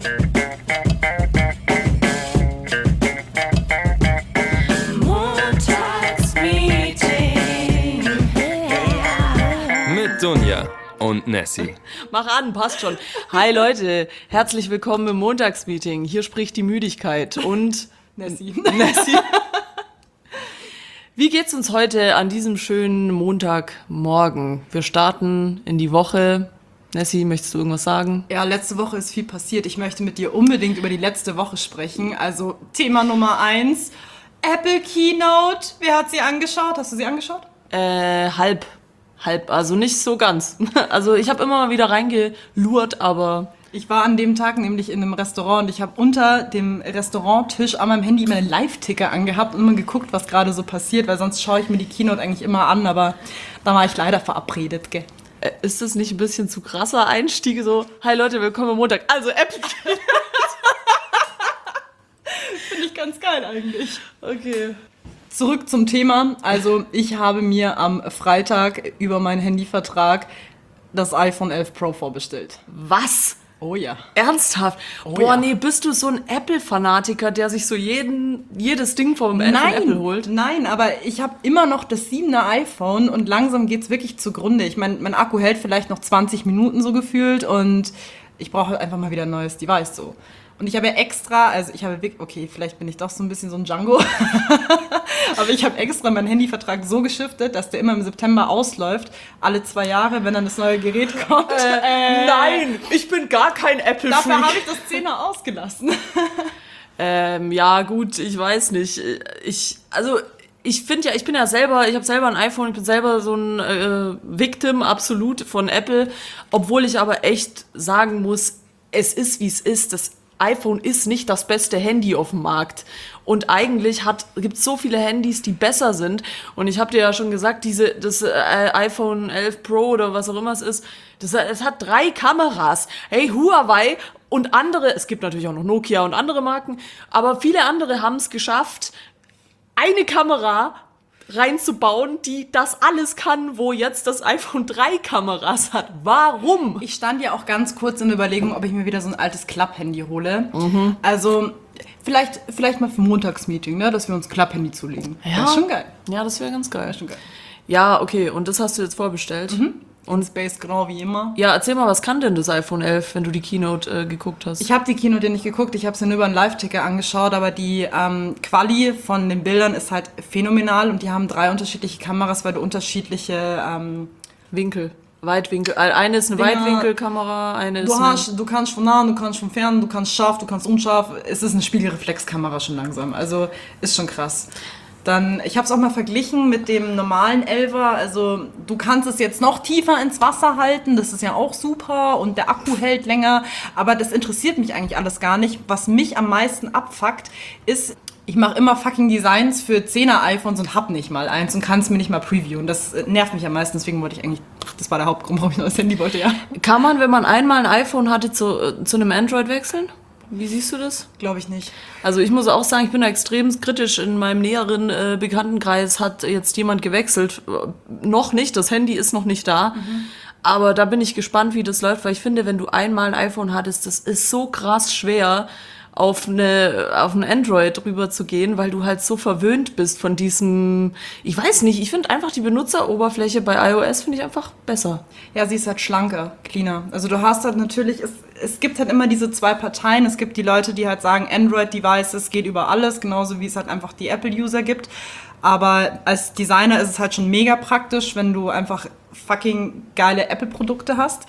Mit Dunja und Nessie. Mach an, passt schon. Hi Leute, herzlich willkommen im Montagsmeeting. Hier spricht die Müdigkeit und Nessie. Wie geht's uns heute an diesem schönen Montagmorgen? Wir starten in die Woche. Nessie, möchtest du irgendwas sagen? Ja, letzte Woche ist viel passiert. Ich möchte mit dir unbedingt über die letzte Woche sprechen. Also Thema Nummer 1, Apple Keynote. Wer hat sie angeschaut? Hast du sie angeschaut? Halb, also nicht so ganz. Also ich habe immer mal wieder reingelurrt, aber... Ich war an dem Tag nämlich in einem Restaurant und ich habe unter dem Restauranttisch an meinem Handy immer einen Live-Ticker angehabt und immer geguckt, was gerade so passiert, weil sonst schaue ich mir die Keynote eigentlich immer an, aber da war ich leider verabredet, gell? Ist das nicht ein bisschen zu krasser Einstieg? So, hi Leute, willkommen am Montag. Also Apple. Finde ich ganz geil eigentlich. Okay. Zurück zum Thema. Also ich habe mir am Freitag über meinen Handyvertrag das iPhone 11 Pro vorbestellt. Was? Oh ja. Ernsthaft? Oh Boah, ja. nee, bist du so ein Apple-Fanatiker, der sich so jedes Ding vom Apple holt? Nein, aber ich habe immer noch das 7er iPhone und langsam geht's wirklich zugrunde. Ich meine, mein Akku hält vielleicht noch 20 Minuten so gefühlt und ich brauche halt einfach mal wieder ein neues Device so. Und ich habe ja extra, okay, vielleicht bin ich doch so ein bisschen so ein Django, aber ich habe extra meinen Handyvertrag so geschiftet, dass der immer im September ausläuft, alle 2 Jahre, wenn dann das neue Gerät kommt. Nein, ich bin gar kein Apple-Freak. Dafür habe ich das 10er ausgelassen. Ja, gut, ich weiß nicht. Ich habe selber ein iPhone, ich bin selber so ein Victim absolut von Apple, obwohl ich aber echt sagen muss, es ist, wie es ist. Das iPhone ist nicht das beste Handy auf dem Markt. Und eigentlich gibt es so viele Handys, die besser sind. Und ich habe dir ja schon gesagt, das iPhone 11 Pro oder was auch immer es ist, es hat 3 Kameras. Hey, Huawei und andere, es gibt natürlich auch noch Nokia und andere Marken, aber viele andere haben es geschafft, eine Kamera reinzubauen, die das alles kann, wo jetzt das iPhone 3 Kameras hat. Warum? Ich stand ja auch ganz kurz in der Überlegung, ob ich mir wieder so ein altes Club-Handy hole. Mhm. Also vielleicht mal für Montagsmeeting, ne, dass wir uns Club-Handy zulegen. Ja. Das ist schon geil. Ja, das wäre ganz geil. Schon geil. Ja, okay, und das hast du jetzt vorbestellt? Mhm. Und Space genau wie immer. Ja, erzähl mal, was kann denn das iPhone 11, wenn du die Keynote geguckt hast? Ich habe die Keynote nicht geguckt, ich habe sie nur über einen Live-Ticker angeschaut, aber die Quali von den Bildern ist halt phänomenal und die haben 3 unterschiedliche Kameras, weil du unterschiedliche Weitwinkel. Eine ist eine Weitwinkelkamera, eine ist Du kannst von nah, du kannst von fern, du kannst scharf, du kannst unscharf. Es ist eine Spiegelreflexkamera schon langsam, also ist schon krass. Dann, ich habe es auch mal verglichen mit dem normalen 11er, also du kannst es jetzt noch tiefer ins Wasser halten, das ist ja auch super und der Akku hält länger, aber das interessiert mich eigentlich alles gar nicht. Was mich am meisten abfuckt, ist, ich mache immer fucking Designs für 10er iPhones und hab nicht mal eins und kann es mir nicht mal previewen. Das nervt mich am meisten, deswegen wollte ich eigentlich, das war der Hauptgrund, warum ich ein neues Handy wollte, ja. Kann man, wenn man einmal ein iPhone hatte, zu einem Android wechseln? Wie siehst du das? Glaube ich nicht. Also ich muss auch sagen, ich bin da extrem kritisch. In meinem näheren Bekanntenkreis hat jetzt jemand gewechselt. Noch nicht, das Handy ist noch nicht da. Mhm. Aber da bin ich gespannt, wie das läuft, weil ich finde, wenn du einmal ein iPhone hattest, das ist so krass schwer, auf ein Android rüber zu gehen, weil du halt so verwöhnt bist von diesem, ich weiß nicht, ich finde einfach die Benutzeroberfläche bei iOS finde ich einfach besser. Ja, sie ist halt schlanker, cleaner. Also du hast halt natürlich, es gibt halt immer diese 2 Parteien. Es gibt die Leute, die halt sagen, Android-Devices geht über alles, genauso wie es halt einfach die Apple-User gibt. Aber als Designer ist es halt schon mega praktisch, wenn du einfach fucking geile Apple-Produkte hast.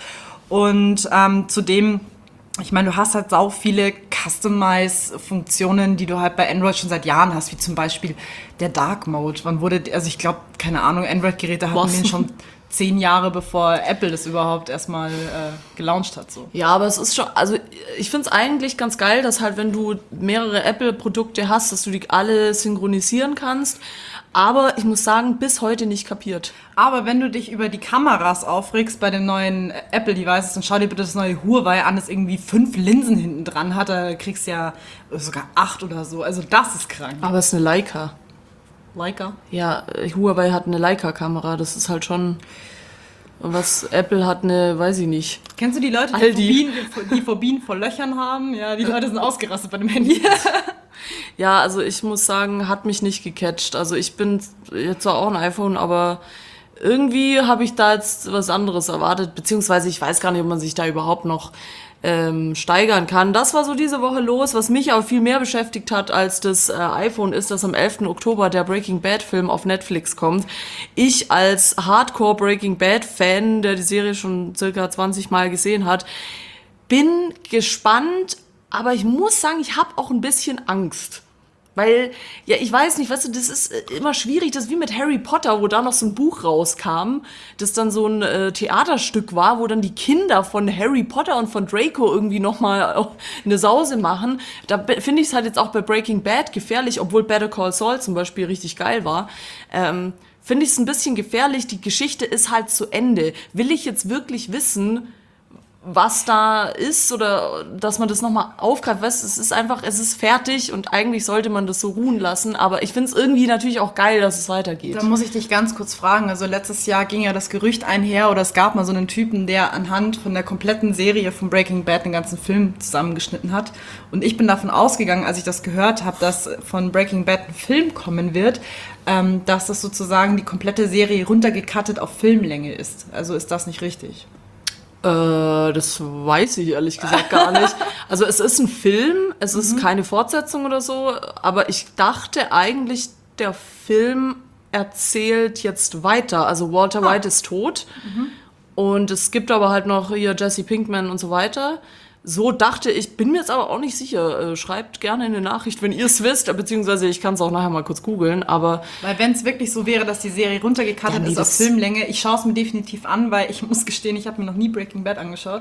Und zudem, ich meine, du hast halt sau viele Customize-Funktionen, die du halt bei Android schon seit Jahren hast, wie zum Beispiel der Dark Mode. Also ich glaube, keine Ahnung, Android-Geräte hatten den schon 10 Jahre, bevor Apple das überhaupt erstmal gelauncht hat. So. Ja, aber es ist schon, also ich finde es eigentlich ganz geil, dass halt, wenn du mehrere Apple-Produkte hast, dass du die alle synchronisieren kannst. Aber ich muss sagen, bis heute nicht kapiert. Aber wenn du dich über die Kameras aufregst bei den neuen Apple-Devices, dann schau dir bitte das neue Huawei an, das irgendwie 5 Linsen hinten dran hat. Da kriegst du ja sogar 8 oder so. Also das ist krank. Aber es ist eine Leica. Leica? Ja, Huawei hat eine Leica-Kamera. Das ist halt schon... Was Apple hat weiß ich nicht. Kennst du die Leute, Aldi. die Phobien vor Löchern haben? Ja, die Leute sind ausgerastet bei dem Handy. Ja, also ich muss sagen, hat mich nicht gecatcht. Also ich bin jetzt zwar auch ein iPhone, aber irgendwie habe ich da jetzt was anderes erwartet, beziehungsweise ich weiß gar nicht, ob man sich da überhaupt noch steigern kann. Das war so diese Woche los. Was mich aber viel mehr beschäftigt hat als das iPhone ist, dass am 11. Oktober der Breaking Bad Film auf Netflix kommt. Ich als Hardcore Breaking Bad Fan, der die Serie schon circa 20 Mal gesehen hat, bin gespannt, aber ich muss sagen, ich habe auch ein bisschen Angst. Weil, ja, ich weiß nicht, weißt du, das ist immer schwierig, das ist wie mit Harry Potter, wo da noch so ein Buch rauskam, das dann so ein Theaterstück war, wo dann die Kinder von Harry Potter und von Draco irgendwie nochmal eine Sause machen. Da finde ich es halt jetzt auch bei Breaking Bad gefährlich, obwohl Better Call Saul zum Beispiel richtig geil war. Finde ich es ein bisschen gefährlich, die Geschichte ist halt zu Ende. Will ich jetzt wirklich wissen, was da ist oder dass man das nochmal aufgreift. Weißt, es ist fertig und eigentlich sollte man das so ruhen lassen, aber ich finde es irgendwie natürlich auch geil, dass es weitergeht. Da muss ich dich ganz kurz fragen, also letztes Jahr ging ja das Gerücht einher oder es gab mal so einen Typen, der anhand von der kompletten Serie von Breaking Bad den ganzen Film zusammengeschnitten hat und ich bin davon ausgegangen, als ich das gehört habe, dass von Breaking Bad ein Film kommen wird, dass das sozusagen die komplette Serie runtergecuttet auf Filmlänge ist. Also ist das nicht richtig? Das weiß ich ehrlich gesagt gar nicht. Also es ist ein Film, es ist keine Fortsetzung oder so, aber ich dachte eigentlich, der Film erzählt jetzt weiter. Also Walter White ist tot und es gibt aber halt noch hier Jesse Pinkman und so weiter. So dachte ich, bin mir jetzt aber auch nicht sicher. Schreibt gerne eine Nachricht, wenn ihr es wisst, beziehungsweise ich kann es auch nachher mal kurz googeln, aber... Weil wenn es wirklich so wäre, dass die Serie runtergecuttet ist auf Filmlänge, ich schaue es mir definitiv an, weil ich muss gestehen, ich habe mir noch nie Breaking Bad angeschaut.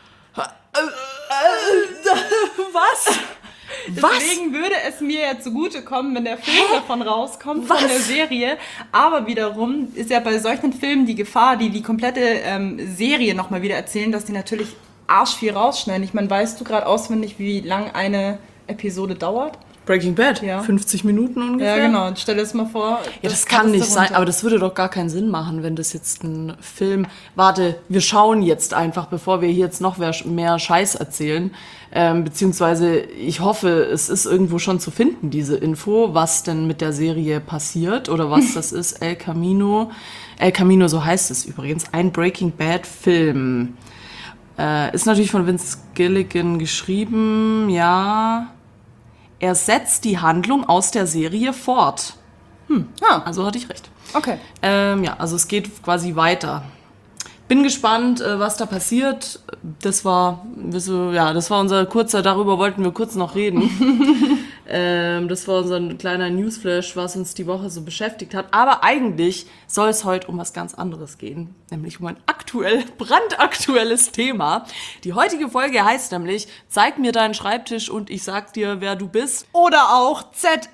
Was? Deswegen würde es mir ja zugutekommen, wenn der Film davon rauskommt, von der Serie. Aber wiederum ist ja bei solchen Filmen die Gefahr, die komplette Serie nochmal wieder erzählen, dass die natürlich arsch viel rausschneiden. Ich meine, weißt du gerade auswendig, wie lang eine Episode dauert? Breaking Bad? Ja. 50 Minuten ungefähr? Ja, genau. Stell dir das mal vor. Ja, das kann nicht sein, aber das würde doch gar keinen Sinn machen, wenn das jetzt ein Film... Warte, wir schauen jetzt einfach, bevor wir hier jetzt noch mehr Scheiß erzählen. Beziehungsweise, ich hoffe, es ist irgendwo schon zu finden, diese Info, was denn mit der Serie passiert oder was das ist. El Camino, so heißt es übrigens. Ein Breaking Bad Film. Ist natürlich von Vince Gilligan geschrieben, ja. Er setzt die Handlung aus der Serie fort. Also hatte ich recht. Okay. Ja, also es geht quasi weiter. Bin gespannt, was da passiert. Das war unser kurzer, darüber wollten wir kurz noch reden. Das war unser kleiner Newsflash, was uns die Woche so beschäftigt hat. Aber eigentlich soll es heute um was ganz anderes gehen, nämlich um ein brandaktuelles Thema. Die heutige Folge heißt nämlich, zeig mir deinen Schreibtisch und ich sag dir, wer du bist. Oder auch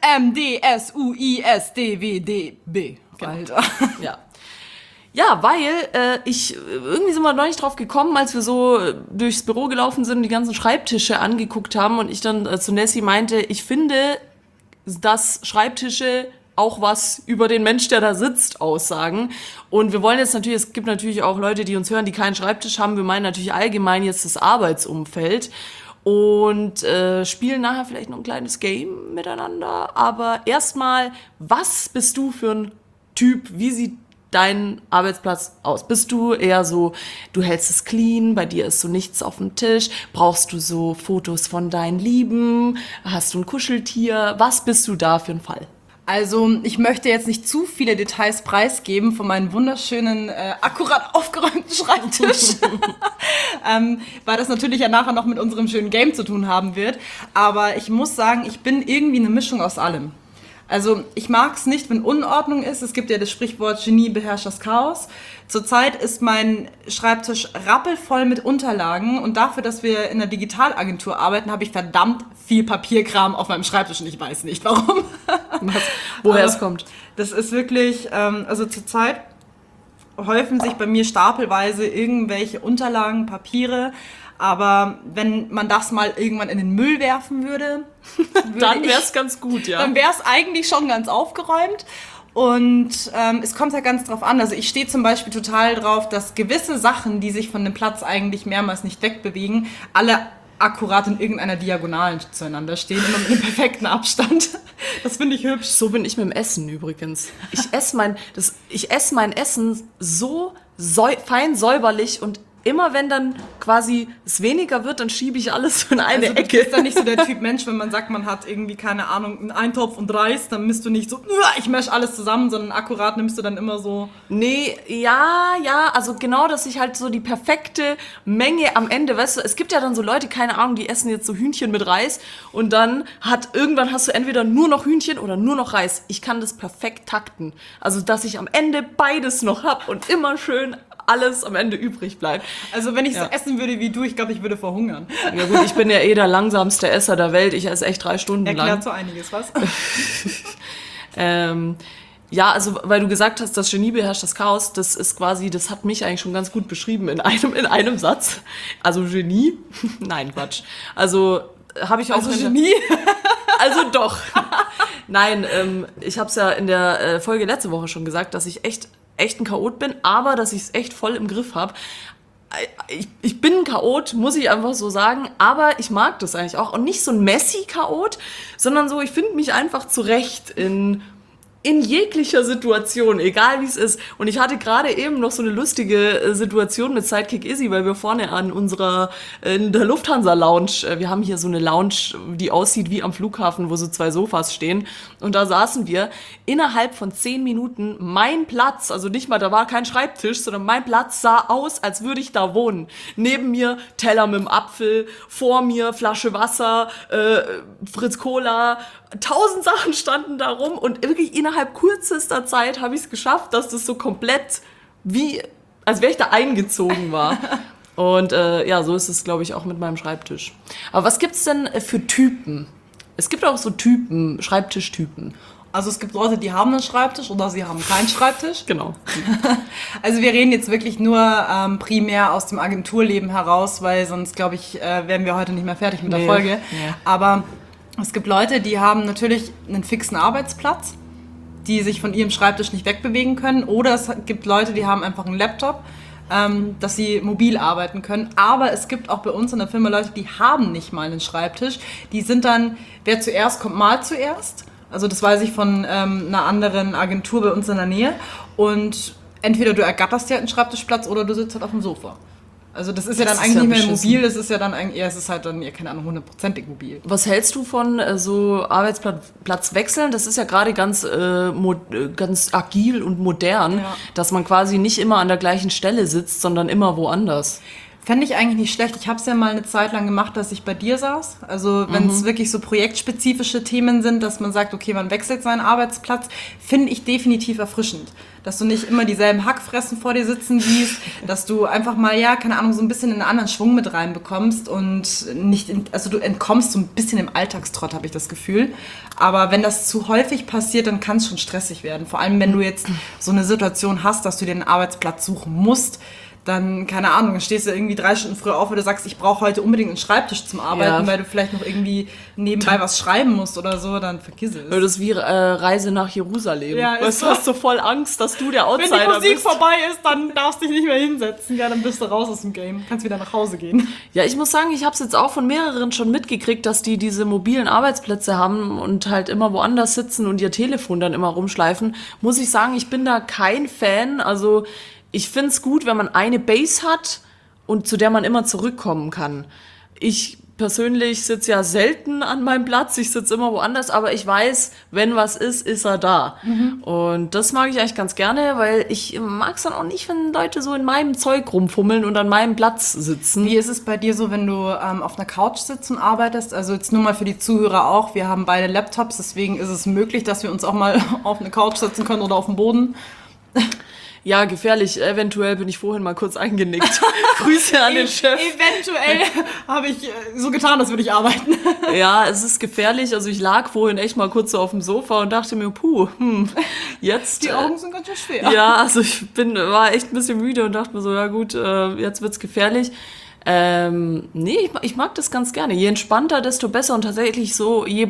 ZMDSUISDWDB. Genau. Alter. Ja. Ja, weil irgendwie sind wir noch nicht drauf gekommen, als wir so durchs Büro gelaufen sind und die ganzen Schreibtische angeguckt haben und ich dann zu Nessie meinte, ich finde, dass Schreibtische auch was über den Mensch, der da sitzt, aussagen. Und wir wollen jetzt natürlich, es gibt natürlich auch Leute, die uns hören, die keinen Schreibtisch haben. Wir meinen natürlich allgemein jetzt das Arbeitsumfeld und spielen nachher vielleicht noch ein kleines Game miteinander. Aber erstmal, was bist du für ein Typ? Wie sieht dein Arbeitsplatz aus? Bist du eher so, du hältst es clean, bei dir ist so nichts auf dem Tisch, brauchst du so Fotos von deinen Lieben, hast du ein Kuscheltier, was bist du da für ein Fall? Also, ich möchte jetzt nicht zu viele Details preisgeben von meinem wunderschönen, akkurat aufgeräumten Schreibtisch, weil das natürlich ja nachher noch mit unserem schönen Game zu tun haben wird. Aber ich muss sagen, ich bin irgendwie eine Mischung aus allem. Also ich mag es nicht, wenn Unordnung ist. Es gibt ja das Sprichwort, Genie beherrscht das Chaos. Zurzeit ist mein Schreibtisch rappelvoll mit Unterlagen und dafür, dass wir in einer Digitalagentur arbeiten, habe ich verdammt viel Papierkram auf meinem Schreibtisch und ich weiß nicht, warum. Woher es kommt. Das ist wirklich, also zurzeit häufen sich bei mir stapelweise irgendwelche Unterlagen, Papiere. Aber wenn man das mal irgendwann in den Müll werfen würde, dann wäre es ganz gut, ja. Dann wäre es eigentlich schon ganz aufgeräumt. Und es kommt halt ganz drauf an. Also ich stehe zum Beispiel total drauf, dass gewisse Sachen, die sich von dem Platz eigentlich mehrmals nicht wegbewegen, alle akkurat in irgendeiner Diagonalen zueinander stehen, immer mit einem perfekten Abstand. Das finde ich hübsch. So bin ich mit dem Essen übrigens. Ich esse mein Essen so fein säuberlich und immer wenn dann quasi es weniger wird, dann schiebe ich alles so in eine Also du Ecke. bist dann nicht so der Typ Mensch, wenn man sagt, man hat irgendwie, keine Ahnung, einen Eintopf und Reis, dann bist du nicht so, ich mäsch alles zusammen, sondern akkurat nimmst du dann immer so. Nee, ja, also genau, dass ich halt so die perfekte Menge am Ende, weißt du, es gibt ja dann so Leute, keine Ahnung, die essen jetzt so Hühnchen mit Reis und dann irgendwann hast du entweder nur noch Hühnchen oder nur noch Reis. Ich kann das perfekt takten. Also, dass ich am Ende beides noch hab und immer schön alles am Ende übrig bleibt. Also wenn ich so essen würde wie du, ich glaube, ich würde verhungern. Ja gut, ich bin ja eh der langsamste Esser der Welt. Ich esse echt 3 Stunden lang. Erklärt so einiges, was? Ja, also weil du gesagt hast, das Genie beherrscht das Chaos, das ist quasi, das hat mich eigentlich schon ganz gut beschrieben in einem Satz. Also Genie? Nein, Quatsch. Also habe ich auch... Also Genie? Also doch. Nein, ich habe es ja in der Folge letzte Woche schon gesagt, dass ich echt ein Chaot bin, aber dass ich es echt voll im Griff habe. Ich bin ein Chaot, muss ich einfach so sagen, aber ich mag das eigentlich auch. Und nicht so ein Messi-Chaot, sondern so, ich finde mich einfach zurecht in jeglicher Situation, egal wie es ist. Und ich hatte gerade eben noch so eine lustige Situation mit Sidekick Izzy, weil wir vorne in der Lufthansa Lounge, wir haben hier so eine Lounge, die aussieht wie am Flughafen, wo so 2 Sofas stehen. Und da saßen wir innerhalb von 10 Minuten, mein Platz, also nicht mal, da war kein Schreibtisch, sondern mein Platz sah aus, als würde ich da wohnen. Neben mir Teller mit dem Apfel, vor mir Flasche Wasser, Fritz Cola, 1000 Sachen standen da rum und wirklich innerhalb kürzester Zeit habe ich es geschafft, dass das so komplett als wäre ich da eingezogen war. Und ja, so ist es, glaube ich, auch mit meinem Schreibtisch. Aber was gibt's denn für Typen? Es gibt auch so Typen, Schreibtischtypen. Also es gibt Leute, die haben einen Schreibtisch oder sie haben keinen Schreibtisch. Genau. Also wir reden jetzt wirklich nur primär aus dem Agenturleben heraus, weil sonst, glaube ich, wären wir heute nicht mehr fertig mit der Folge. Nee. Aber es gibt Leute, die haben natürlich einen fixen Arbeitsplatz, die sich von ihrem Schreibtisch nicht wegbewegen können. Oder es gibt Leute, die haben einfach einen Laptop, dass sie mobil arbeiten können. Aber es gibt auch bei uns in der Firma Leute, die haben nicht mal einen Schreibtisch. Die sind dann, wer zuerst kommt, mal zuerst. Also das weiß ich von einer anderen Agentur bei uns in der Nähe. Und entweder du ergatterst dir halt einen Schreibtischplatz oder du sitzt halt auf dem Sofa. Also das ist ja dann eigentlich nicht mehr mobil, das ist ja dann eigentlich, es ist halt dann, keine Ahnung, 100%ig mobil. Was hältst du von so Arbeitsplatzwechseln? Das ist ja gerade ganz agil und modern, dass man quasi nicht immer an der gleichen Stelle sitzt, sondern immer woanders. Fände ich eigentlich nicht schlecht. Ich habe es ja mal eine Zeit lang gemacht, dass ich bei dir saß. Also wenn es wirklich so projektspezifische Themen sind, dass man sagt, okay, man wechselt seinen Arbeitsplatz, finde ich definitiv erfrischend. Dass du nicht immer dieselben Hackfressen vor dir sitzen siehst, dass du einfach mal, keine Ahnung, so ein bisschen einen anderen Schwung mit reinbekommst und also du entkommst so ein bisschen im Alltagstrott, habe ich das Gefühl. Aber wenn das zu häufig passiert, dann kann es schon stressig werden. Vor allem, wenn du jetzt so eine Situation hast, dass du dir einen Arbeitsplatz suchen musst, dann, keine Ahnung, dann stehst du irgendwie 3 Stunden früher auf, weil du sagst, ich brauche heute unbedingt einen Schreibtisch zum Arbeiten, weil du vielleicht noch irgendwie nebenbei was schreiben musst oder so, dann vergiss es. Das ist wie Reise nach Jerusalem. Ja, weißt du, hast so voll Angst, dass du der Outsider bist. Wenn die Musik vorbei ist, dann darfst du dich nicht mehr hinsetzen. Ja, dann bist du raus aus dem Game. Kannst wieder nach Hause gehen. Ja, ich muss sagen, ich habe es jetzt auch von mehreren schon mitgekriegt, dass die diese mobilen Arbeitsplätze haben und halt immer woanders sitzen und ihr Telefon dann immer rumschleifen. Muss ich sagen, ich bin da kein Fan. Also ich finde es gut, wenn man eine Base hat und zu der man immer zurückkommen kann. Ich persönlich sitze ja selten an meinem Platz, ich sitze immer woanders, aber ich weiß, wenn was ist er da. Und das mag ich eigentlich ganz gerne, weil ich mag es dann auch nicht, wenn Leute so in meinem Zeug rumfummeln und an meinem Platz sitzen. Wie ist es bei dir so, wenn du auf einer Couch sitzt und arbeitest? Also jetzt nur mal für die Zuhörer auch, wir haben beide Laptops, deswegen ist es möglich, dass wir uns auch mal auf eine Couch setzen können oder auf dem Boden. Ja, gefährlich. Eventuell bin ich vorhin mal kurz eingenickt. Grüße an den Chef. Eventuell habe ich so getan, als würde ich arbeiten. Ja, es ist gefährlich. Also ich lag vorhin echt mal kurz so auf dem Sofa und dachte mir, jetzt... Die Augen sind ganz schön schwer. Ja, also war echt ein bisschen müde und dachte mir so, ja gut, jetzt wird's gefährlich. Nee, ich mag das ganz gerne. Je entspannter, desto besser. Und tatsächlich so, je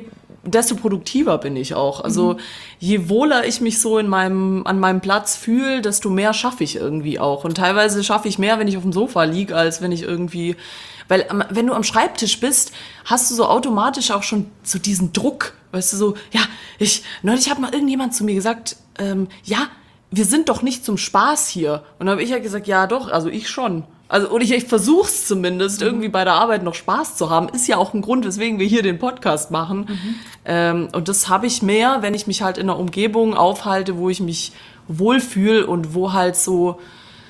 desto produktiver bin ich auch. Also je wohler ich mich so an meinem Platz fühle, desto mehr schaffe ich irgendwie auch. Und teilweise schaffe ich mehr, wenn ich auf dem Sofa liege, als wenn ich irgendwie... Weil wenn du am Schreibtisch bist, hast du so automatisch auch schon so diesen Druck. Weißt du, so, ja, neulich hat mal irgendjemand zu mir gesagt, ja, wir sind doch nicht zum Spaß hier. Und dann habe ich ja gesagt, ja doch, also ich schon. Also, oder ich versuch's zumindest, irgendwie bei der Arbeit noch Spaß zu haben. Ist ja auch ein Grund, weswegen wir hier den Podcast machen. Und das habe ich mehr, wenn ich mich halt in einer Umgebung aufhalte, wo ich mich wohlfühle und wo halt so,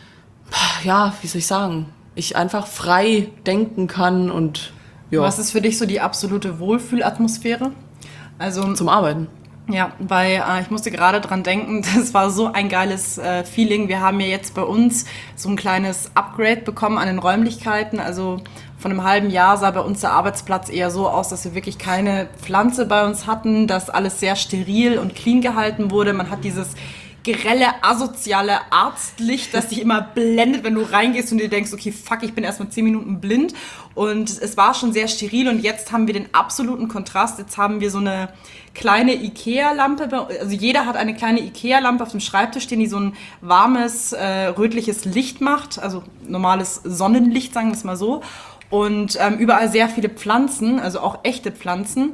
ja, wie soll ich sagen, ich einfach frei denken kann und ja. Was ist für dich so die absolute Wohlfühlatmosphäre? Also Zum Arbeiten. ja, weil ich musste gerade dran denken, das war so ein geiles Feeling. Wir haben ja jetzt bei uns so ein kleines Upgrade bekommen an den Räumlichkeiten. Also von einem halben Jahr sah bei uns der Arbeitsplatz eher so aus, dass wir wirklich keine Pflanze bei uns hatten, dass alles sehr steril und clean gehalten wurde. Man hat dieses grelle, asoziale Arztlicht, das dich immer blendet, wenn du reingehst und dir denkst, okay, fuck, ich bin erstmal 10 Minuten blind. Und es war schon sehr steril und jetzt haben wir den absoluten Kontrast. Jetzt haben wir so eine kleine Ikea-Lampe, also jeder hat eine kleine Ikea-Lampe auf dem Schreibtisch stehen, die so ein warmes, rötliches Licht macht, also normales Sonnenlicht, sagen wir es mal so. Und überall sehr viele Pflanzen, also auch echte Pflanzen.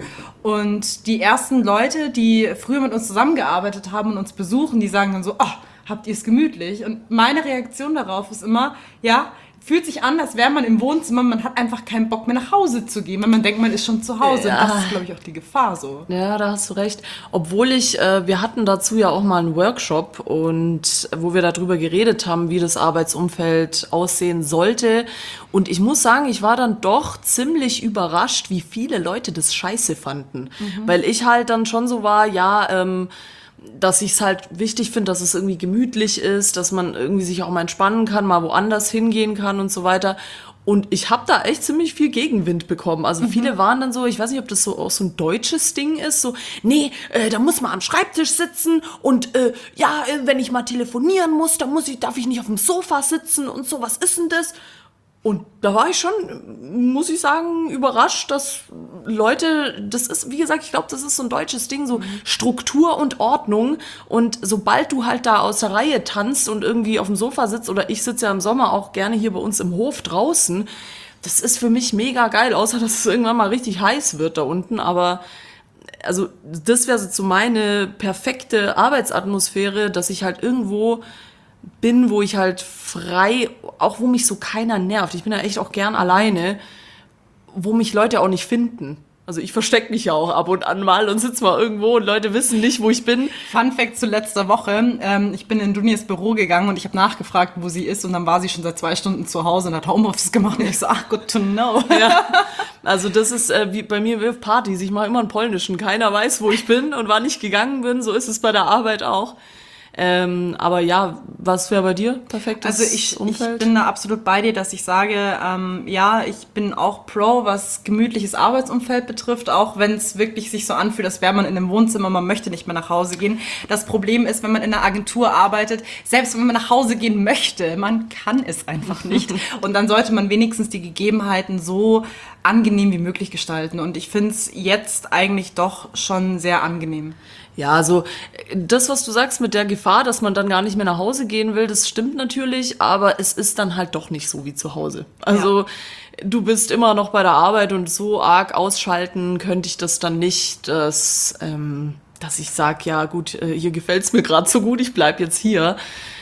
Und die ersten Leute, die früher mit uns zusammengearbeitet haben und uns besuchen, die sagen dann so, oh, habt ihr es gemütlich? Und meine Reaktion darauf ist immer, ja, fühlt sich an, als wäre man im Wohnzimmer, man hat einfach keinen Bock mehr nach Hause zu gehen, weil man denkt, man ist schon zu Hause. Ja. Und das ist, glaube ich, auch die Gefahr so. Ja, da hast du recht. Obwohl wir hatten dazu ja auch mal einen Workshop und wo wir darüber geredet haben, wie das Arbeitsumfeld aussehen sollte. Und ich muss sagen, ich war dann doch ziemlich überrascht, wie viele Leute das scheiße fanden. Weil ich halt dann schon so war, ja, dass ich es halt wichtig finde, dass es irgendwie gemütlich ist, dass man irgendwie sich auch mal entspannen kann, mal woanders hingehen kann und so weiter. Und ich habe da echt ziemlich viel Gegenwind bekommen. Also viele waren dann so, ich weiß nicht, ob das so auch so ein deutsches Ding ist, so, nee, da muss man am Schreibtisch sitzen und ja, wenn ich mal telefonieren muss, dann darf ich nicht auf dem Sofa sitzen und so, was ist denn das? Und da war ich schon, muss ich sagen, überrascht, dass Leute, das ist, wie gesagt, ich glaube, das ist so ein deutsches Ding, so Struktur und Ordnung. Und sobald du halt da aus der Reihe tanzt und irgendwie auf dem Sofa sitzt, oder ich sitze ja im Sommer auch gerne hier bei uns im Hof draußen, das ist für mich mega geil, außer dass es irgendwann mal richtig heiß wird da unten. Aber also das wäre so meine perfekte Arbeitsatmosphäre, dass ich halt irgendwo bin, wo ich halt frei, auch wo mich so keiner nervt. Ich bin ja echt auch gern alleine, wo mich Leute auch nicht finden. Also ich verstecke mich ja auch ab und an mal und sitze mal irgendwo und Leute wissen nicht, wo ich bin. Fun Fact zu letzter Woche. Ich bin in Dunias Büro gegangen und ich habe nachgefragt, wo sie ist. Und dann war sie schon seit 2 Stunden zu Hause und hat Homeoffice gemacht. Und ich so, ach, good to know. Ja, also das ist wie bei mir auf Partys. Ich mache immer einen polnischen. Keiner weiß, wo ich bin und wann ich gegangen bin. So ist es bei der Arbeit auch. Aber ja, was wäre bei dir perfektes Umfeld? Ich bin da absolut bei dir, dass ich sage, ja, ich bin auch pro, was gemütliches Arbeitsumfeld betrifft, auch wenn es wirklich sich so anfühlt, als wäre man in einem Wohnzimmer, man möchte nicht mehr nach Hause gehen. Das Problem ist, wenn man in einer Agentur arbeitet, selbst wenn man nach Hause gehen möchte, man kann es einfach nicht. Und dann sollte man wenigstens die Gegebenheiten so angenehm wie möglich gestalten. Und ich finde es jetzt eigentlich doch schon sehr angenehm. Ja, also das, was du sagst mit der Gefahr, dass man dann gar nicht mehr nach Hause gehen will, das stimmt natürlich, aber es ist dann halt doch nicht so wie zu Hause. Also du bist immer noch bei der Arbeit und so arg ausschalten könnte ich das dann nicht, dass ich sage, ja gut, hier gefällt's mir gerade so gut, ich bleib jetzt hier.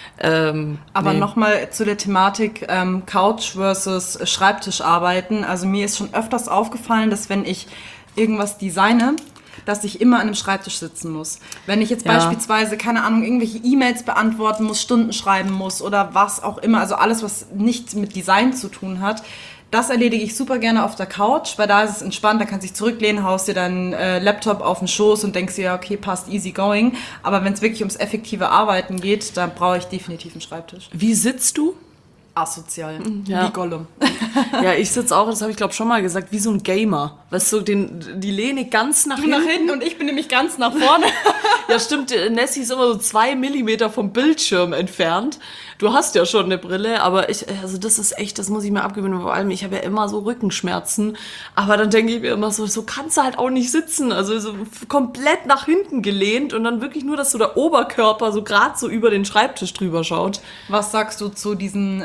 Aber nochmal zu der Thematik Couch versus Schreibtisch arbeiten. Also mir ist schon öfters aufgefallen, dass wenn ich irgendwas designe, dass ich immer an einem Schreibtisch sitzen muss. Wenn ich jetzt beispielsweise, keine Ahnung, irgendwelche E-Mails beantworten muss, Stunden schreiben muss oder was auch immer, also alles, was nichts mit Design zu tun hat, das erledige ich super gerne auf der Couch, weil da ist es entspannt, da kannst du dich zurücklehnen, haust dir deinen Laptop auf den Schoß und denkst dir, ja, okay, passt, easy going. Aber wenn es wirklich ums effektive Arbeiten geht, dann brauche ich definitiv einen Schreibtisch. Wie sitzt du? Asozial, Ja. wie Gollum. Ja, ich sitze auch, das habe ich glaube schon mal gesagt, wie so ein Gamer. Weißt du, die Lehne ganz nach Du hinten. nach hinten und ich bin nämlich ganz nach vorne. Ja, stimmt, Nessie ist immer so 2 Millimeter vom Bildschirm entfernt. du hast ja schon eine Brille, aber also das ist echt, das muss ich mir abgewöhnen, vor allem ich habe ja immer so Rückenschmerzen, aber dann denke ich mir immer so kannst du halt auch nicht sitzen, also so komplett nach hinten gelehnt und dann wirklich nur, dass so der Oberkörper so gerade so über den Schreibtisch drüber schaut. Was sagst du zu diesen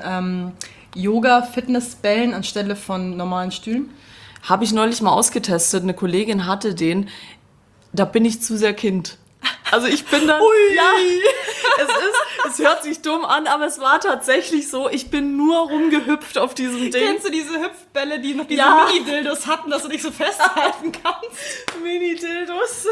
Yoga-Fitnessbällen anstelle von normalen Stühlen? Habe ich neulich mal ausgetestet, eine Kollegin hatte den, da bin ich zu sehr Kind. Also ich bin dann, ja, es hört sich dumm an, aber es war tatsächlich so, ich bin nur rumgehüpft auf diesem Ding. Kennst du diese Hüpfbälle, die noch diese Ja. Mini-Dildos hatten, dass du dich so festhalten kannst? Mini-Dildos.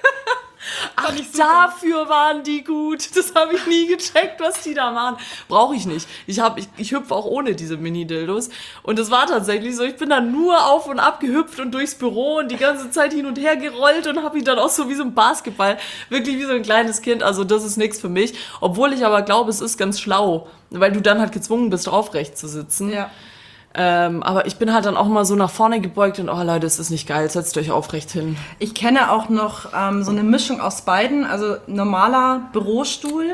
Ach, ich super. dafür waren die gut. Das habe ich nie gecheckt, was die da machen. Brauche ich nicht. Ich hüpfe auch ohne diese Mini-Dildos. Und es war tatsächlich so, ich bin dann nur auf und ab gehüpft und durchs Büro und die ganze Zeit hin und her gerollt und habe mich dann auch so wie so ein Basketball, wirklich wie so ein kleines Kind. Also das ist nichts für mich. Obwohl ich aber glaube, es ist ganz schlau, weil du dann halt gezwungen bist, aufrecht zu sitzen. Ja. Aber ich bin halt dann auch mal so nach vorne gebeugt und, oh Leute, das ist nicht geil, setzt euch aufrecht hin. Ich kenne auch noch so eine Mischung aus beiden, also normaler Bürostuhl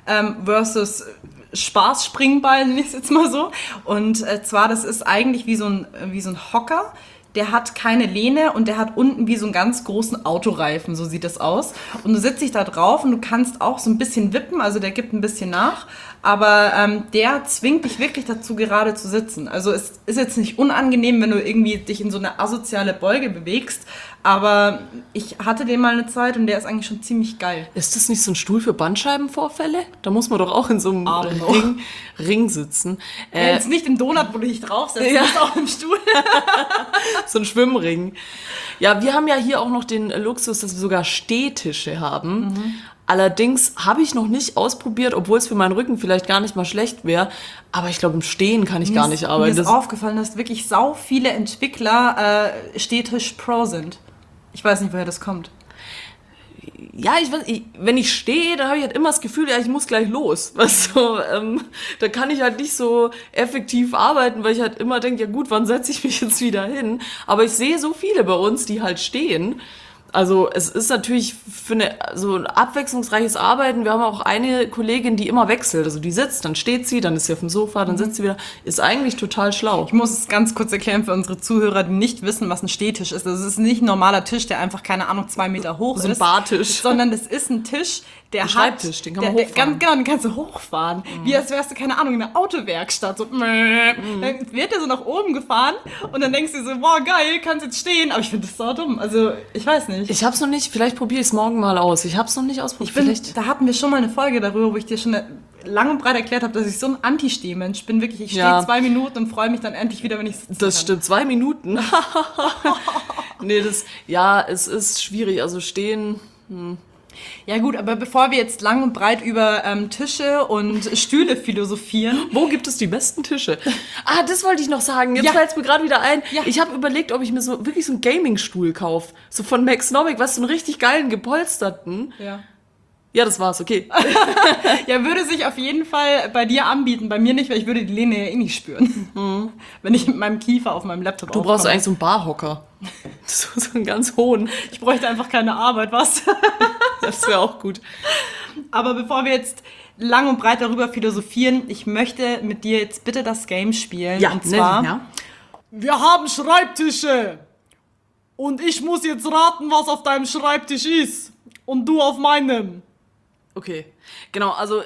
versus Spaßspringball, nenne ich es jetzt mal so. Und zwar, das ist eigentlich wie so ein Hocker. Der hat keine Lehne und der hat unten wie so einen ganz großen Autoreifen, so sieht das aus. Und du sitzt dich da drauf und du kannst auch so ein bisschen wippen, also der gibt ein bisschen nach. Aber der zwingt dich wirklich dazu, gerade zu sitzen. Also es ist jetzt nicht unangenehm, wenn du irgendwie dich in so eine asoziale Beuge bewegst. Aber ich hatte den mal eine Zeit und der ist eigentlich schon ziemlich geil. Ist das nicht so ein Stuhl für Bandscheibenvorfälle? Da muss man doch auch in so einem Ring sitzen. Jetzt nicht im Donut, wo du dich draufsetzt, Ja. du bist auch im Stuhl. So ein Schwimmring. Ja, wir haben ja hier auch noch den Luxus, dass wir sogar Stehtische haben. Allerdings habe ich noch nicht ausprobiert, obwohl es für meinen Rücken vielleicht gar nicht mal schlecht wäre. Aber ich glaube, im Stehen kann ich gar nicht arbeiten. Mir ist aufgefallen, dass wirklich sau viele Entwickler Stehtisch Pro sind. Ich weiß nicht, woher das kommt. Ja, wenn ich stehe, dann habe ich halt immer das Gefühl, ja, ich muss gleich los. Weißt du, da kann ich halt nicht so effektiv arbeiten, weil ich halt immer denke, ja gut, wann setze ich mich jetzt wieder hin? Aber ich sehe so viele bei uns, die halt stehen. Also es ist natürlich für so ein abwechslungsreiches Arbeiten. Wir haben auch eine Kollegin, die immer wechselt. Also die sitzt, dann steht sie, dann ist sie auf dem Sofa, dann sitzt sie wieder. Ist eigentlich total schlau. Ich muss es ganz kurz erklären für unsere Zuhörer, die nicht wissen, was ein Stehtisch ist. Also es ist nicht ein normaler Tisch, der einfach, keine Ahnung, 2 Meter hoch ist. So ein Bartisch. Sondern es ist ein Tisch, der Schreibtisch, den kann man hochfahren. Genau, den kannst du hochfahren. Wie als wärst du, keine Ahnung, in einer Autowerkstatt. So, Dann wird der so nach oben gefahren und dann denkst du so, boah, geil, kannst jetzt stehen. Aber ich finde das so dumm. Also, ich weiß nicht. Ich hab's noch nicht, vielleicht probiere ich es morgen mal aus. Ich hab's noch nicht ausprobiert. Da hatten wir schon mal eine Folge darüber, wo ich dir schon lang und breit erklärt habe, dass ich so ein Anti-Stehmensch bin. Wirklich, ich stehe Ja. 2 Minuten und freue mich dann endlich wieder, wenn ich sitzen Das kann. stimmt, 2 Minuten. Nee, es ist schwierig. Also stehen. Ja gut, aber bevor wir jetzt lang und breit über Tische und Stühle philosophieren. Wo gibt es die besten Tische? Ah, das wollte ich noch sagen. Jetzt Ja. fällt es mir gerade wieder ein. Ja. Ich habe überlegt, ob ich mir so wirklich so einen Gaming-Stuhl kaufe. So von Max Novick, was so einen richtig geilen, gepolsterten. Ja. Ja, das war's, okay. Ja, würde sich auf jeden Fall bei dir anbieten, bei mir nicht, weil ich würde die Lehne ja eh nicht spüren. Wenn ich mit meinem Kiefer auf meinem Laptop Du brauchst eigentlich so einen Barhocker. So einen ganz hohen. Ich bräuchte einfach keine Arbeit, was? Das wäre auch gut. Aber bevor wir jetzt lang und breit darüber philosophieren, ich möchte mit dir jetzt bitte das Game spielen. Und zwar, Ja. wir haben Schreibtische. Und ich muss jetzt raten, was auf deinem Schreibtisch ist. Und du auf meinem. Okay. Genau, also,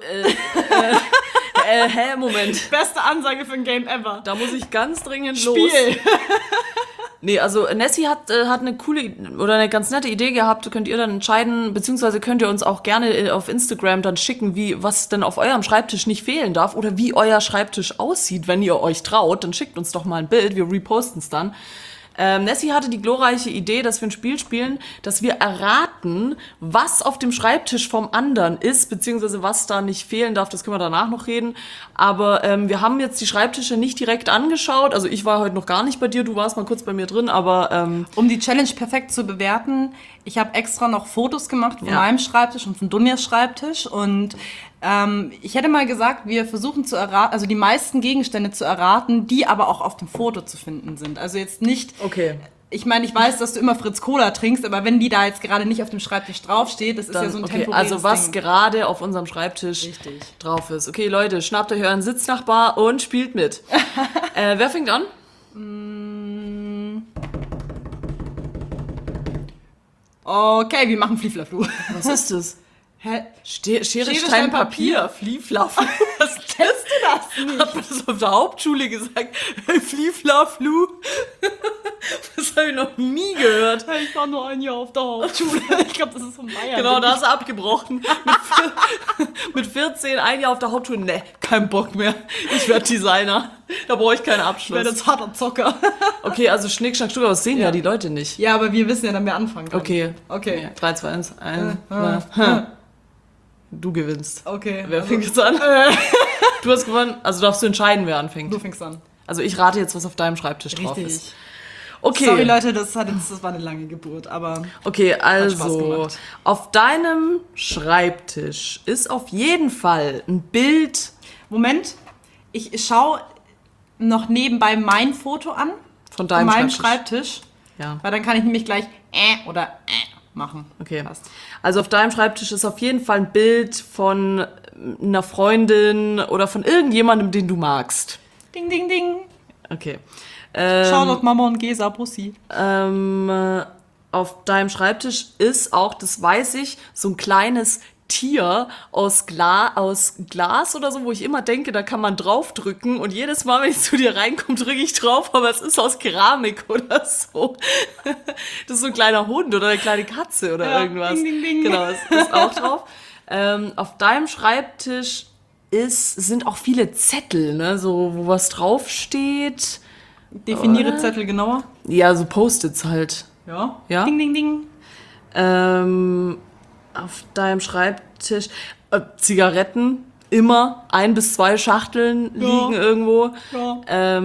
Moment. Beste Ansage für ein Game ever. Da muss ich ganz dringend los. Spiel. Nee, also Nessie hat eine coole oder eine ganz nette Idee gehabt, könnt ihr dann entscheiden, beziehungsweise könnt ihr uns auch gerne auf Instagram dann schicken, was denn auf eurem Schreibtisch nicht fehlen darf oder wie euer Schreibtisch aussieht, wenn ihr euch traut, dann schickt uns doch mal ein Bild, wir reposten es dann. Nessie hatte die glorreiche Idee, dass wir ein Spiel spielen, dass wir erraten, was auf dem Schreibtisch vom anderen ist, beziehungsweise was da nicht fehlen darf, das können wir danach noch reden. Aber wir haben jetzt die Schreibtische nicht direkt angeschaut, also ich war heute noch gar nicht bei dir, du warst mal kurz bei mir drin, aber... Um die Challenge perfekt zu bewerten, ich habe extra noch Fotos gemacht von Ja. meinem Schreibtisch und von Dunjas Schreibtisch und ich hätte mal gesagt, wir versuchen zu erraten, also die meisten Gegenstände zu erraten, die aber auch auf dem Foto zu finden sind. Also jetzt nicht Okay. Ich meine, ich weiß, dass du immer Fritz Cola trinkst, aber wenn die da jetzt gerade nicht auf dem Schreibtisch draufsteht, das ist ja so ein temporäres also was Ding. gerade auf unserem Schreibtisch Richtig. drauf ist. Okay, Leute, schnappt euch euren Sitznachbar und spielt mit. Wer fängt an? Okay, wir machen Flieflaflu. Was ist das? Hä? Schere, Stein, Stein, Papier. Flieflaf. Was kennst du das nicht? Hat man das auf der Hauptschule gesagt? Flieflaflu. Das habe ich noch nie gehört. Ich war nur ein Jahr auf der Hauptschule. Ich glaube, das ist von Bayern. Genau, da hast du abgebrochen. Mit 14 ein Jahr auf der Hauptschule. Ne, kein Bock mehr. Ich werde Designer. Da brauche ich keinen Ich Abschluss. werde jetzt harter Zocker. Okay, also Schnick, Schnack, Stuck, aber das sehen ja die Leute nicht. Ja, aber wir wissen ja dann, wer anfangen kann. Okay. 3, 2, 1, 1. Du gewinnst. Okay. Wer fängt jetzt an? Du hast gewonnen. Also darfst du entscheiden, wer anfängt. Du fängst an. Also ich rate jetzt, was auf deinem Schreibtisch drauf ist. Richtig. Okay. Sorry, Leute, das war eine lange Geburt, aber Okay, Spaß also gemacht. auf deinem Schreibtisch ist auf jeden Fall ein Bild. Moment, ich schaue noch nebenbei mein Foto an. Von deinem meinem Schreibtisch. Schreibtisch. Ja, Weil dann kann ich nämlich gleich oder machen. okay. Passt. Also auf deinem Schreibtisch ist auf jeden Fall ein Bild von einer Freundin oder von irgendjemandem, den du magst. Ding, ding, ding. Okay. Shoutout Mama und Gesa, Bussi. Auf deinem Schreibtisch ist auch, das weiß ich, so ein kleines Tier aus Glas oder so, wo ich immer denke, da kann man draufdrücken und jedes Mal, wenn ich zu dir reinkomme, drücke ich drauf, aber es ist aus Keramik oder so. Das ist so ein kleiner Hund oder eine kleine Katze oder Ja, irgendwas. ding, ding, ding. Genau, das ist auch drauf. Auf deinem Schreibtisch sind auch viele Zettel, ne, so, wo was draufsteht. Definiere Zettel genauer. Ja, so Post-its halt. Ja. Ja? Ding, ding, ding. Auf deinem Schreibtisch Zigaretten, immer 1 bis 2 Schachteln liegen irgendwo. Ja.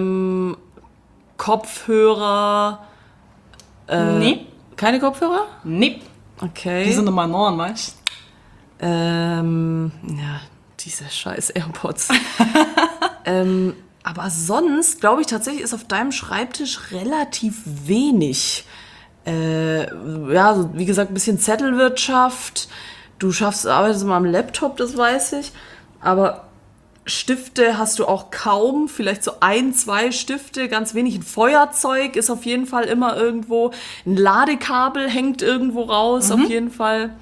Kopfhörer. Nee. Keine Kopfhörer? Nee. Okay. Die sind nochmal neun, weißt Ja, diese scheiß AirPods. Aber sonst, glaube ich, tatsächlich ist auf deinem Schreibtisch relativ wenig. Ja, so, wie gesagt, ein bisschen Zettelwirtschaft. Du arbeitest immer am Laptop, das weiß ich. Aber Stifte hast du auch kaum. Vielleicht so 1, 2 Stifte, ganz wenig. Ein Feuerzeug ist auf jeden Fall immer irgendwo. Ein Ladekabel hängt irgendwo raus, auf jeden Fall.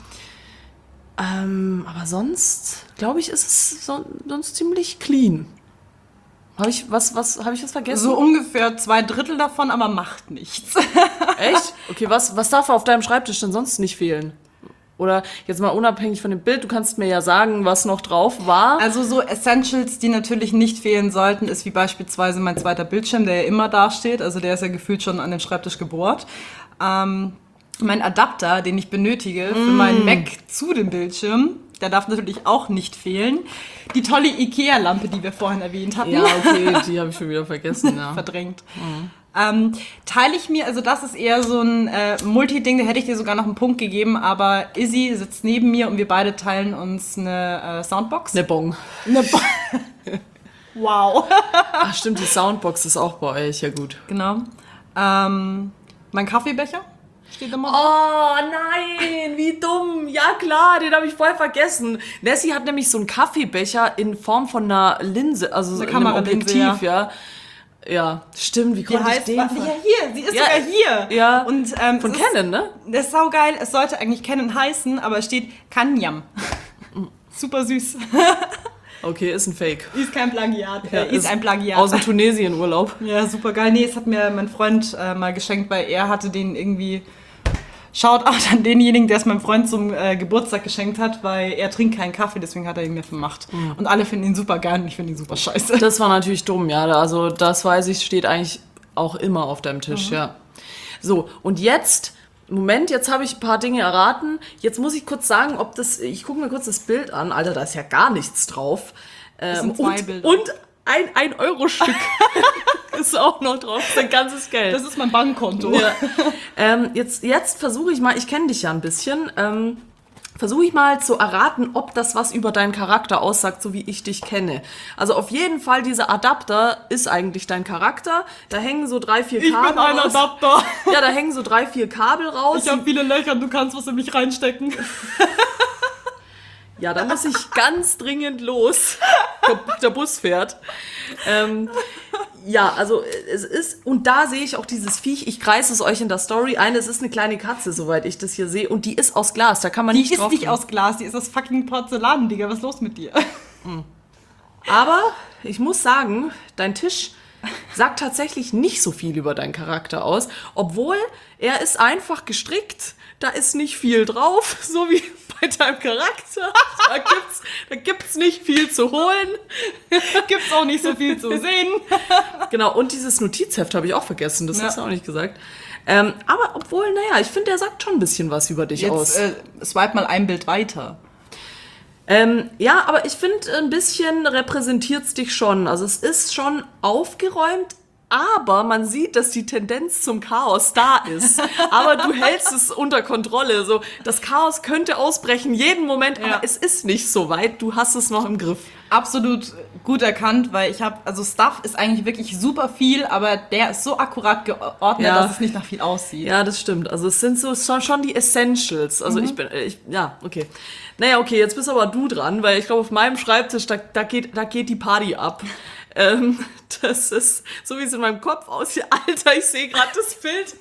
Aber sonst, glaube ich, ist es sonst ziemlich clean. Habe ich was vergessen? So ungefähr 2/3 davon, aber macht nichts. Echt? Okay, was darf auf deinem Schreibtisch denn sonst nicht fehlen? Oder jetzt mal unabhängig von dem Bild, du kannst mir ja sagen, was noch drauf war. Also so Essentials, die natürlich nicht fehlen sollten, ist wie beispielsweise mein zweiter Bildschirm, der ja immer dasteht. Also der ist ja gefühlt schon an den Schreibtisch gebohrt. Mein Adapter, den ich benötige für meinen Mac zu dem Bildschirm, der darf natürlich auch nicht fehlen. Die tolle Ikea-Lampe, die wir vorhin erwähnt hatten. Ja, okay, die habe ich schon wieder vergessen, ja. Verdrängt. Teile ich mir, also das ist eher so ein Multi-Ding, da hätte ich dir sogar noch einen Punkt gegeben, aber Izzy sitzt neben mir und wir beide teilen uns eine Soundbox. Ne Bon. Wow. Ach stimmt, die Soundbox ist auch bei euch, ja gut. Genau. Mein Kaffeebecher steht immer. Oh nein, wie dumm. Ja klar, den habe ich voll vergessen. Nessie hat nämlich so einen Kaffeebecher in Form von einer Linse, also so Eine in einem Kameralinse, Objektiv, ja. Ja, stimmt, wie Die konnte ich heißt, den ja hier, sie ist Ja, sogar hier. ja. Und, Von Canon, ne? Das ist saugeil, es sollte eigentlich Canon heißen, aber es steht Kanyam. Super süß. Okay, ist ein Fake. Ist kein Plagiat. Ja, Ist ein Plagiat. Aus dem Tunesien-Urlaub. Ja, super geil. Nee, es hat mir mein Freund mal geschenkt, weil er hatte den irgendwie. Shoutout an denjenigen, der es meinem Freund zum Geburtstag geschenkt hat, weil er trinkt keinen Kaffee, deswegen hat er ihn mir gemacht. Und alle finden ihn super geil und ich finde ihn super scheiße. Das war natürlich dumm, ja. Also das weiß ich, steht eigentlich auch immer auf deinem Tisch, ja. So, und jetzt, Moment, jetzt habe ich ein paar Dinge erraten. Jetzt muss ich kurz sagen, ich gucke mir kurz das Bild an. Alter, da ist ja gar nichts drauf. Das sind 2 Bilder. Und ein 1-Euro-Stück ist auch noch drauf. Das ist ein ganzes Geld. Das ist mein Bankkonto. Ja. Jetzt versuche ich mal, ich kenne dich ja ein bisschen. versuche ich mal zu erraten, ob das was über deinen Charakter aussagt, so wie ich dich kenne. Also auf jeden Fall, dieser Adapter ist eigentlich dein Charakter. Da hängen so 3-4 Kabel raus. Adapter. Ja, da hängen so 3-4 Kabel raus. Ich habe viele Löcher, du kannst was in mich reinstecken. Ja, da muss ich ganz dringend los. Der Bus fährt. Ja, also es ist, und da sehe ich auch dieses Viech, ich kreise es euch in der Story ein, es ist eine kleine Katze, soweit ich das hier sehe, und die ist aus Glas, da kann man Die nicht ist drauf nicht gehen. aus Glas, die ist aus fucking Porzellan, Digga. Was ist los mit dir? Aber ich muss sagen, dein Tisch sagt tatsächlich nicht so viel über deinen Charakter aus, obwohl er ist einfach gestrickt, da ist nicht viel drauf, so wie bei deinem Charakter. Da gibt's nicht viel zu holen. Gibt's auch nicht so viel zu sehen. Genau, und dieses Notizheft habe ich auch vergessen, das hast du auch nicht gesagt. Aber obwohl, naja, ich finde, der sagt schon ein bisschen was über dich aus. Swipe mal ein Bild weiter. Ja, aber ich finde, ein bisschen repräsentiert's dich schon. Also es ist schon aufgeräumt, aber man sieht, dass die Tendenz zum Chaos da ist. Aber du hältst es unter Kontrolle. So, das Chaos könnte ausbrechen jeden Moment, aber es ist nicht so weit. Du hast es noch im Griff. Absolut gut erkannt, weil also Stuff ist eigentlich wirklich super viel, aber der ist so akkurat geordnet, dass es nicht nach viel aussieht. Ja, das stimmt. Also es sind so schon die Essentials. Also ja, okay. Naja, okay, jetzt bist aber du dran, weil ich glaube, auf meinem Schreibtisch, da geht die Party ab. Das ist, so wie es in meinem Kopf aussieht, Alter, ich sehe gerade das Bild,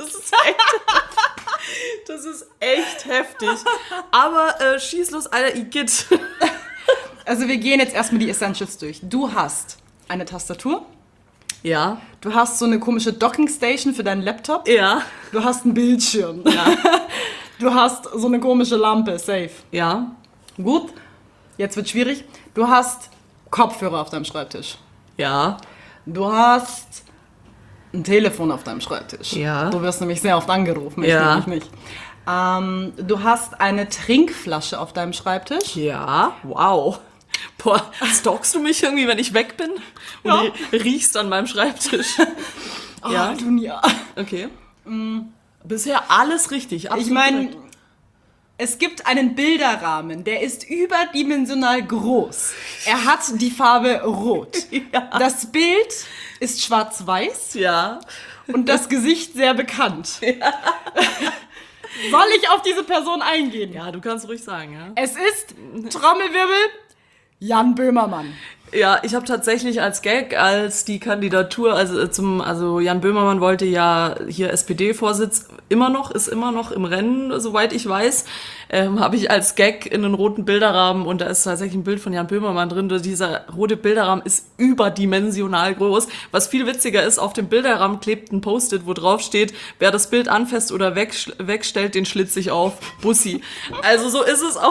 das ist echt heftig. Aber schieß los, Alter, Igitt. Also wir gehen jetzt erstmal die Essentials durch. Du hast eine Tastatur. Ja. Du hast so eine komische Dockingstation für deinen Laptop. Ja. Du hast einen Bildschirm. Ja. Du hast so eine komische Lampe, safe. Ja. Gut, jetzt wird schwierig. Du hast Kopfhörer auf deinem Schreibtisch. Ja. Du hast ein Telefon auf deinem Schreibtisch. Ja. Du wirst nämlich sehr oft angerufen, ich nämlich nicht. Du hast eine Trinkflasche auf deinem Schreibtisch. Ja. Wow. Boah, stalkst du mich irgendwie, wenn ich weg bin? Und riechst an meinem Schreibtisch? Ja, Dunja. Okay. Bisher alles richtig. Ich meine, es gibt einen Bilderrahmen, der ist überdimensional groß. Er hat die Farbe rot. Ja. Das Bild ist schwarz-weiß. Ja. Und das Gesicht sehr bekannt. Ja. Soll ich auf diese Person eingehen? Ja, du kannst ruhig sagen, ja. Es ist, Trommelwirbel, Jan Böhmermann. Ja, ich habe tatsächlich als Gag, als die Kandidatur, also Jan Böhmermann wollte ja hier SPD-Vorsitz, ist immer noch im Rennen, soweit ich weiß, habe ich als Gag in einen roten Bilderrahmen, und da ist tatsächlich ein Bild von Jan Böhmermann drin. Dieser rote Bilderrahmen ist überdimensional groß. Was viel witziger ist, auf dem Bilderrahmen klebt ein Post-it, wo drauf steht, wer das Bild anfasst oder wegstellt, den schlitze ich auf. Bussi. Also so ist es auch.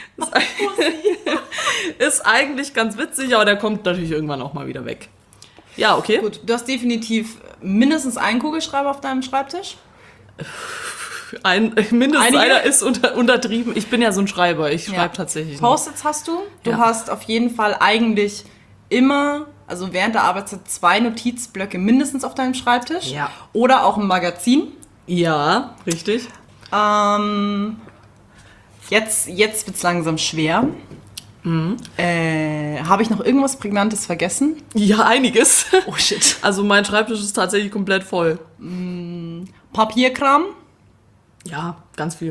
Ist eigentlich ganz witzig, aber der kommt natürlich irgendwann auch mal wieder weg. Ja, okay. Gut, du hast definitiv mindestens einen Kugelschreiber auf deinem Schreibtisch. Mindestens einer ist untertrieben. Ich bin ja so ein Schreiber, ich schreibe tatsächlich noch. Post-its hast du. Du hast auf jeden Fall eigentlich immer, also während der Arbeitszeit, 2 Notizblöcke mindestens auf deinem Schreibtisch. Ja. Oder auch ein Magazin. Ja, richtig. Jetzt wird es langsam schwer. Habe ich noch irgendwas Prägnantes vergessen? Ja, einiges. Oh shit. Also mein Schreibtisch ist tatsächlich komplett voll. Papierkram. Ja, ganz viel.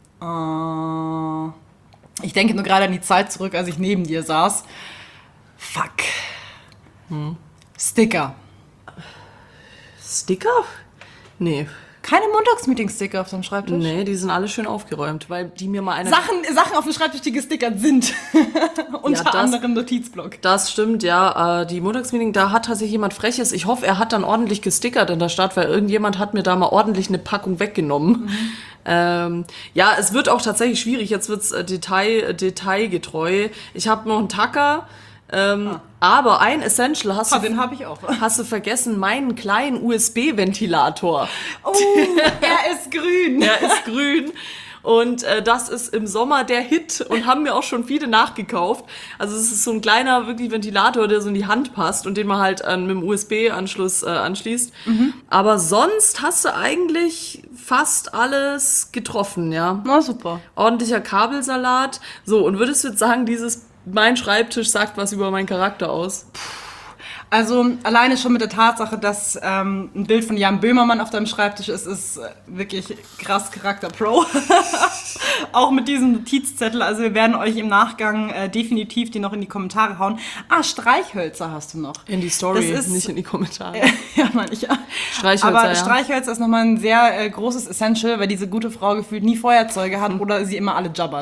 Ich denke nur gerade an die Zeit zurück, als ich neben dir saß. Fuck. Sticker. Sticker? Nee. Keine Montagsmeeting-Sticker auf deinem Schreibtisch? Nee, die sind alle schön aufgeräumt, weil die mir mal eine... Sachen auf dem Schreibtisch, die gestickert sind. Unter anderem Notizblock. Das stimmt, ja. Die Montagsmeeting, da hat tatsächlich jemand Freches. Ich hoffe, er hat dann ordentlich gestickert in der Stadt, weil irgendjemand hat mir da mal ordentlich eine Packung weggenommen. Ja, es wird auch tatsächlich schwierig. Jetzt wird's detailgetreu. Ich habe noch einen Tacker. Aber ein Essential den habe ich auch. Hast du vergessen, meinen kleinen USB-Ventilator. Oh, er ist grün. Er ist grün. Und das ist im Sommer der Hit und haben mir auch schon viele nachgekauft. Also es ist so ein kleiner wirklich Ventilator, der so in die Hand passt und den man halt mit dem USB-Anschluss anschließt. Aber sonst hast du eigentlich fast alles getroffen, ja. Na super. Ordentlicher Kabelsalat. So, und würdest du jetzt sagen, mein Schreibtisch sagt was über meinen Charakter aus? Also alleine schon mit der Tatsache, dass ein Bild von Jan Böhmermann auf deinem Schreibtisch ist wirklich krass Charakter-Pro. Auch mit diesem Notizzettel. Also wir werden euch im Nachgang definitiv die noch in die Kommentare hauen. Streichhölzer hast du noch. In die Story, Das ist- nicht in die Kommentare. Ja, meine ich ja. Streichhölzer, Aber ja. Streichhölzer ist nochmal ein sehr großes Essential, weil diese gute Frau gefühlt nie Feuerzeuge hat oder sie immer alle jabbert.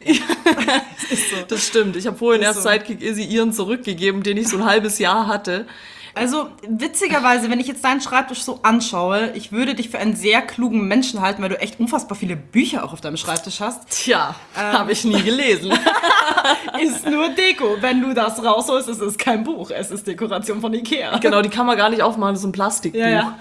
Das ist so. Das stimmt. Ich habe vorhin Ist erst so. Sidekick Izzy ihren zurückgegeben, den ich so ein halbes Jahr hatte. Also witzigerweise, wenn ich jetzt deinen Schreibtisch so anschaue, ich würde dich für einen sehr klugen Menschen halten, weil du echt unfassbar viele Bücher auch auf deinem Schreibtisch hast. Tja, habe ich nie gelesen. Ist nur Deko. Wenn du das rausholst, es ist kein Buch. Es ist Dekoration von Ikea. Genau, die kann man gar nicht aufmachen, das ist ein Plastikbuch. Ja.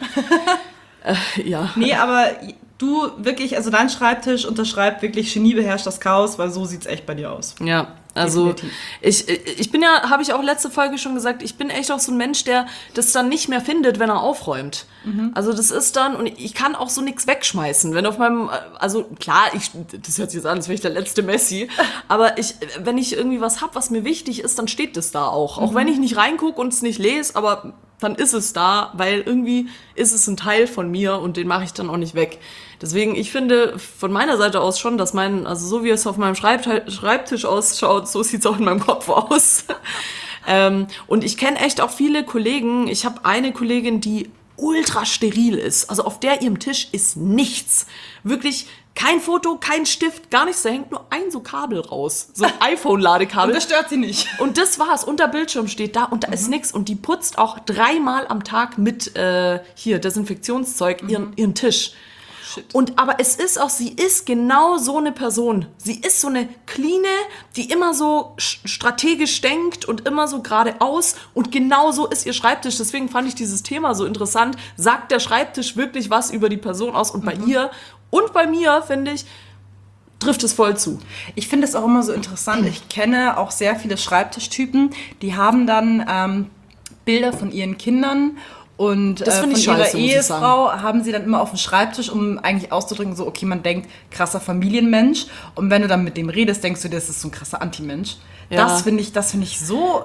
Ja. Nee, aber du wirklich, also dein Schreibtisch unterschreibt wirklich Genie beherrscht das Chaos, weil so sieht's echt bei dir aus. Ja, also Definitiv. ich bin ja, habe ich auch letzte Folge schon gesagt, ich bin echt auch so ein Mensch, der das dann nicht mehr findet, wenn er aufräumt. Also das ist dann, und ich kann auch so nichts wegschmeißen. Wenn auf meinem, also klar, das hört sich jetzt an, als wäre ich der letzte Messi, aber wenn ich irgendwie was hab, was mir wichtig ist, dann steht das da auch. Auch wenn ich nicht reingucke und es nicht lese, aber dann ist es da, weil irgendwie ist es ein Teil von mir und den mache ich dann auch nicht weg. Deswegen, ich finde von meiner Seite aus schon, dass also so wie es auf meinem Schreibtisch ausschaut, so sieht es auch in meinem Kopf aus. Und ich kenne echt auch viele Kollegen. Ich habe eine Kollegin, die ultra steril ist. Also auf ihrem Tisch ist nichts. Wirklich kein Foto, kein Stift, gar nichts. Da hängt nur ein so Kabel raus. So ein iPhone-Ladekabel. Und das stört sie nicht. Und das war's. Und der Bildschirm steht da und da ist nix. Und die putzt auch 3-mal am Tag mit Desinfektionszeug ihren Tisch. Aber sie ist genau so eine Person. Sie ist so eine Cleane, die immer so strategisch denkt und immer so geradeaus. Und genau so ist ihr Schreibtisch. Deswegen fand ich dieses Thema so interessant. Sagt der Schreibtisch wirklich was über die Person aus? Und bei ihr und bei mir, finde ich, trifft es voll zu. Ich finde es auch immer so interessant. Ich kenne auch sehr viele Schreibtischtypen, die haben dann Bilder von ihren Kindern und Das von finde ich ihrer scheiße, muss ich Ehefrau haben sie dann immer auf dem Schreibtisch, um eigentlich auszudrücken, so, okay, man denkt, krasser Familienmensch. Und wenn du dann mit dem redest, denkst du, das ist so ein krasser Anti-Mensch. Ja. Das finde ich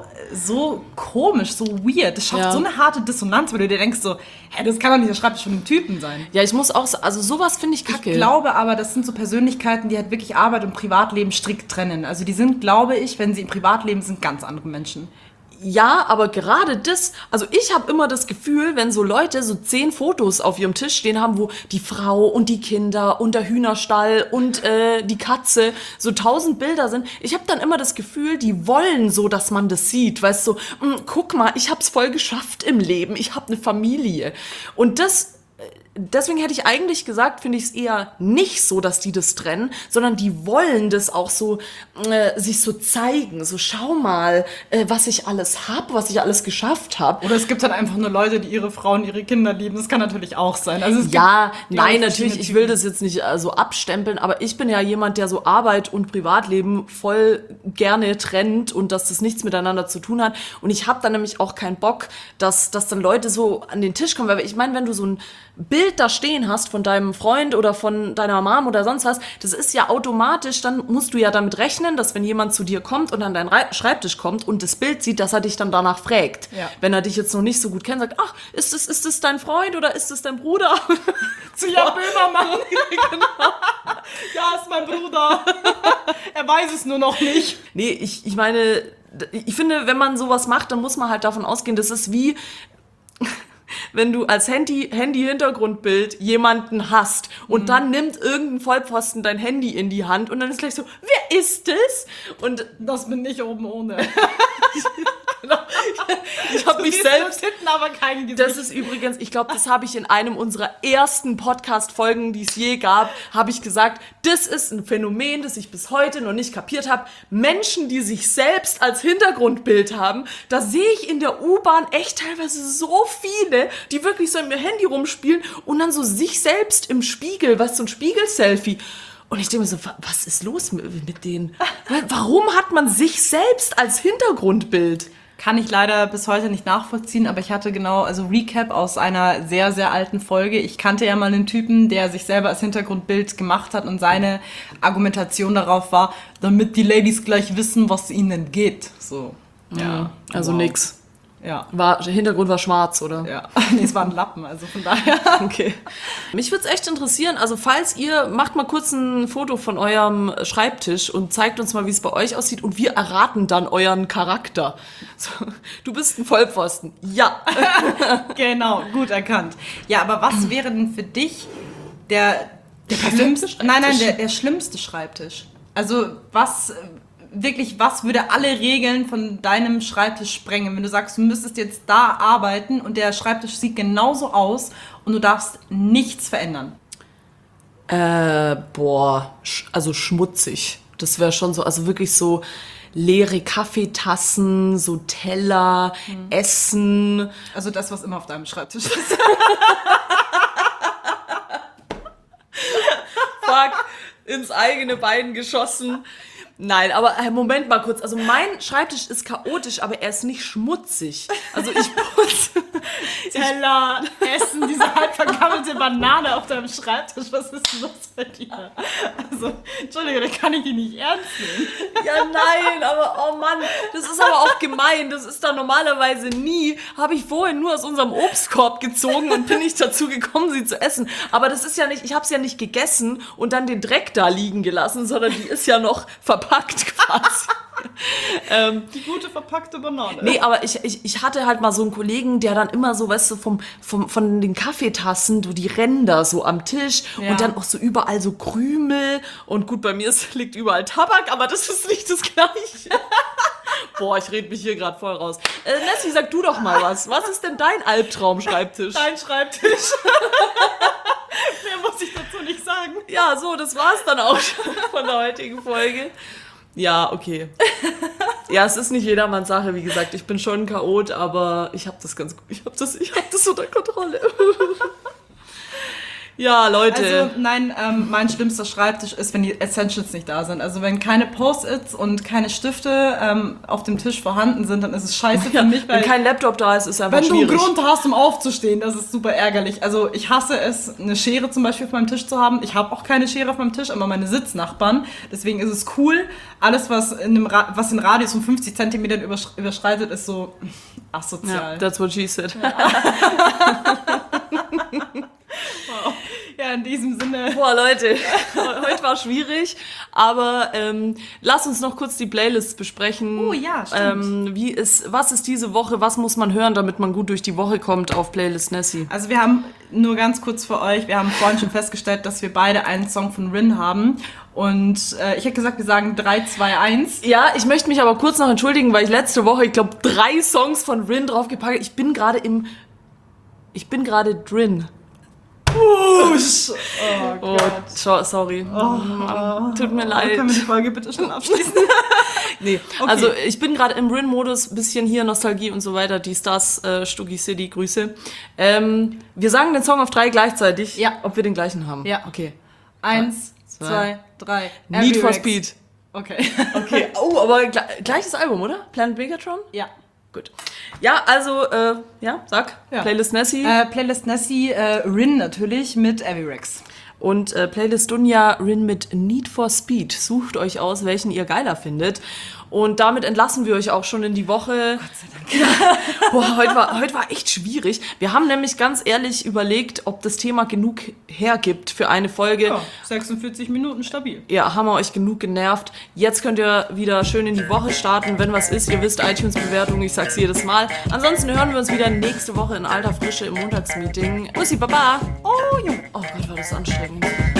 so komisch, so weird. Das schafft Ja. so eine harte Dissonanz, weil du dir denkst so, das kann doch nicht der Schreibtisch von einem Typen sein. Ja, ich muss auch also sowas finde ich kacke. Ich glaube aber, das sind so Persönlichkeiten, die halt wirklich Arbeit und Privatleben strikt trennen. Also die sind, glaube ich, wenn sie im Privatleben sind, ganz andere Menschen. Ja, aber gerade das, also ich habe immer das Gefühl, wenn so Leute so 10 Fotos auf ihrem Tisch stehen haben, wo die Frau und die Kinder und der Hühnerstall und die Katze, so 1000 Bilder sind, ich habe dann immer das Gefühl, die wollen so, dass man das sieht, weißt du, guck mal, ich hab's voll geschafft im Leben, ich habe eine Familie. Und deswegen hätte ich eigentlich gesagt, finde ich es eher nicht so, dass die das trennen, sondern die wollen das auch so sich so zeigen. So, schau mal, was ich alles habe, was ich alles geschafft habe. Oder es gibt halt einfach nur Leute, die ihre Frauen, ihre Kinder lieben. Das kann natürlich auch sein. Also es Ja, gibt, nein, glaube natürlich, ich will das jetzt nicht so abstempeln, aber ich bin ja jemand, der so Arbeit und Privatleben voll gerne trennt und dass das nichts miteinander zu tun hat. Und ich habe dann nämlich auch keinen Bock, dass dann Leute so an den Tisch kommen. Weil ich meine, wenn du so ein Bild da stehen hast von deinem Freund oder von deiner Mom oder sonst was, das ist ja automatisch, dann musst du ja damit rechnen, dass wenn jemand zu dir kommt und an deinen Schreibtisch kommt und das Bild sieht, dass er dich dann danach fragt. Ja. Wenn er dich jetzt noch nicht so gut kennt, sagt, ach, ist das dein Freund oder ist das dein Bruder? zu Jan Böhmermann. Ja, ist mein Bruder. Er weiß es nur noch nicht. Nee, ich meine, ich finde, wenn man sowas macht, dann muss man halt davon ausgehen, das ist wie, wenn du als Handy-Hintergrundbild jemanden hast und dann nimmt irgendein Vollpfosten dein Handy in die Hand und dann ist gleich so, wer ist das? Und Das bin ich oben ohne. ich habe mich selbst... hinten aber kein Gesicht. Das ist übrigens, ich glaube, das habe ich in einem unserer ersten Podcast-Folgen, die es je gab, habe ich gesagt, das ist ein Phänomen, das ich bis heute noch nicht kapiert habe. Menschen, die sich selbst als Hintergrundbild haben, da sehe ich in der U-Bahn echt teilweise so viele, die wirklich so in ihr Handy rumspielen und dann so sich selbst im Spiegel, weißt du, so ein Spiegel-Selfie. Und ich denke mir so, was ist los mit denen? Warum hat man sich selbst als Hintergrundbild? Kann ich leider bis heute nicht nachvollziehen, aber ich hatte also Recap aus einer sehr, sehr alten Folge. Ich kannte ja mal einen Typen, der sich selber als Hintergrundbild gemacht hat und seine Argumentation darauf war, damit die Ladies gleich wissen, was ihnen geht. So, ja. Also nix. Ja. Der Hintergrund war schwarz, oder? Ja, nee, es waren Lappen, also von daher. Okay. Mich würde es echt interessieren, also falls ihr, macht mal kurz ein Foto von eurem Schreibtisch und zeigt uns mal, wie es bei euch aussieht und wir erraten dann euren Charakter. So, du bist ein Vollpfosten. Ja. Genau, gut erkannt. Ja, aber was wäre denn für dich der schlimmste Schreibtisch? Nein, der schlimmste Schreibtisch? Also was würde alle Regeln von deinem Schreibtisch sprengen, wenn du sagst, du müsstest jetzt da arbeiten und der Schreibtisch sieht genauso aus und du darfst nichts verändern? Also schmutzig. Das wäre schon so, also wirklich so leere Kaffeetassen, so Teller, Essen. Also das, was immer auf deinem Schreibtisch ist. Fuck, ins eigene Bein geschossen. Nein, aber Moment mal kurz. Also mein Schreibtisch ist chaotisch, aber er ist nicht schmutzig. Also ich putze. Teller, Essen, diese halb vergammelte Banane auf deinem Schreibtisch. Was ist denn los bei dir? Also, Entschuldige, da kann ich dich nicht ernst nehmen. Ja, nein, aber oh Mann, das ist aber auch gemein. Das ist da normalerweise nie. Habe ich vorhin nur aus unserem Obstkorb gezogen und bin nicht dazu gekommen, sie zu essen. Aber das ist ja nicht, ich habe es ja nicht gegessen und dann den Dreck da liegen gelassen, sondern die ist ja noch verpackt quasi. Die gute verpackte Banane. Nee, aber ich hatte halt mal so einen Kollegen, der dann immer so, weißt du, von den Kaffeetassen, die Ränder so am Tisch und dann auch so überall so Krümel und gut, bei mir liegt überall Tabak, aber das ist nicht das Gleiche. Boah, ich rede mich hier gerade voll raus. Nessie, sag du doch mal was. Was ist denn dein Albtraum-Schreibtisch? Dein Schreibtisch. Mehr muss ich dazu nicht sagen. Ja, so, das war's dann auch schon von der heutigen Folge. Ja, okay. Ja, es ist nicht jedermanns Sache, wie gesagt. Ich bin schon ein Chaot, aber ich habe das ganz gut. Ich hab das unter Kontrolle. Ja, Leute. Also, nein, mein schlimmster Schreibtisch ist, wenn die Essentials nicht da sind. Also, wenn keine Post-its und keine Stifte auf dem Tisch vorhanden sind, dann ist es scheiße für mich. Wenn kein Laptop da ist, ist einfach wenn schwierig. Wenn du einen Grund hast, um aufzustehen, das ist super ärgerlich. Also, ich hasse es, eine Schere zum Beispiel auf meinem Tisch zu haben. Ich habe auch keine Schere auf meinem Tisch, aber meine Sitznachbarn. Deswegen ist es cool. Alles, was den Radius von 50 Zentimetern überschreitet, ist so asozial. Ja, that's what she said. Ja, in diesem Sinne. Boah, Leute, heute war schwierig, aber lass uns noch kurz die Playlists besprechen. Oh ja, stimmt. Was ist diese Woche, was muss man hören, damit man gut durch die Woche kommt auf Playlist Nessie? Also wir haben, nur ganz kurz für euch, wir haben vorhin schon festgestellt, dass wir beide einen Song von Rin haben. Und ich hätte gesagt, wir sagen 3, 2, 1. Ja, ich möchte mich aber kurz noch entschuldigen, weil ich letzte Woche, ich glaube, 3 Songs von Rin draufgepackt habe. Ich bin gerade drin. Oh Gott. Sorry. Tut mir leid. Können wir die Folge bitte schon abschließen? Nee, okay. Also ich bin gerade im Rin-Modus, bisschen hier Nostalgie und so weiter, die Stars, Stuggy City, Grüße. Wir sagen den Song auf 3 gleichzeitig, ja. Ob wir den gleichen haben. Ja. Okay. 1, 2, 3. Need for Speed. Okay. Oh, aber gleiches Album, oder? Planet Megatron? Ja. Gut. Ja, also, sag. Ja. Playlist Nessie. Playlist Nessie, Rin natürlich mit Avirex. Und Playlist Dunja, Rin mit Need for Speed. Sucht euch aus, welchen ihr geiler findet. Und damit entlassen wir euch auch schon in die Woche. Gott sei Dank. Boah, heute war echt schwierig. Wir haben nämlich ganz ehrlich überlegt, ob das Thema genug hergibt für eine Folge. Ja, 46 Minuten stabil. Ja, haben wir euch genug genervt. Jetzt könnt ihr wieder schön in die Woche starten. Wenn was ist, ihr wisst, iTunes-Bewertung, ich sag's jedes Mal. Ansonsten hören wir uns wieder nächste Woche in alter Frische im Montagsmeeting. Bussi, Baba. Oh, Junge. Oh Gott, war das anstrengend.